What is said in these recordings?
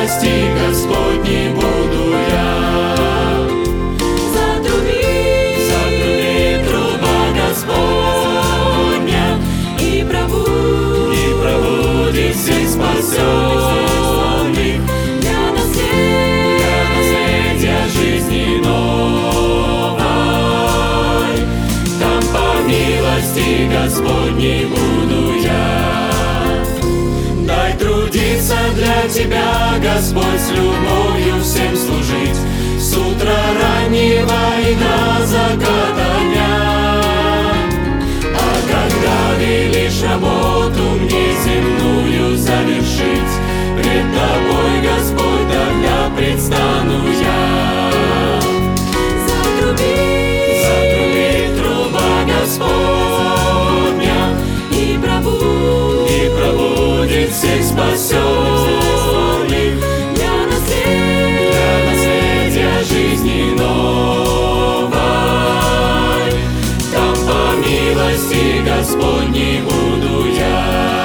милости Господней буду я. Затруби труба Господня, и пробудит всех спасенных для наследия жизни новой. Там по милости Господней буду я. Дай трудиться для Тебя, Господь, с любовью всем служить, с утра раннего и до заката дня. А когда велишь работу мне земную завершить, пред Тобой, Господь, тогда предстану я. Затруби труба Господня, и пробудит всех спасенных для наследия жизни новой. Там по милости Господней буду я.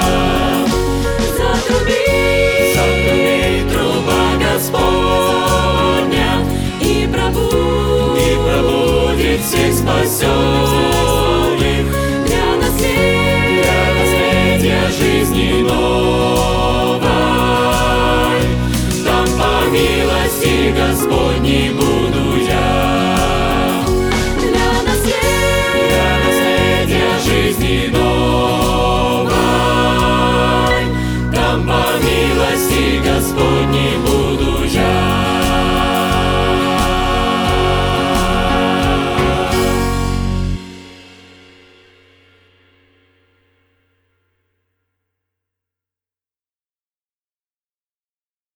Затруби труба Господня, и пробудит всех спасенных для наследия жизни новой. Там по милости Господней буду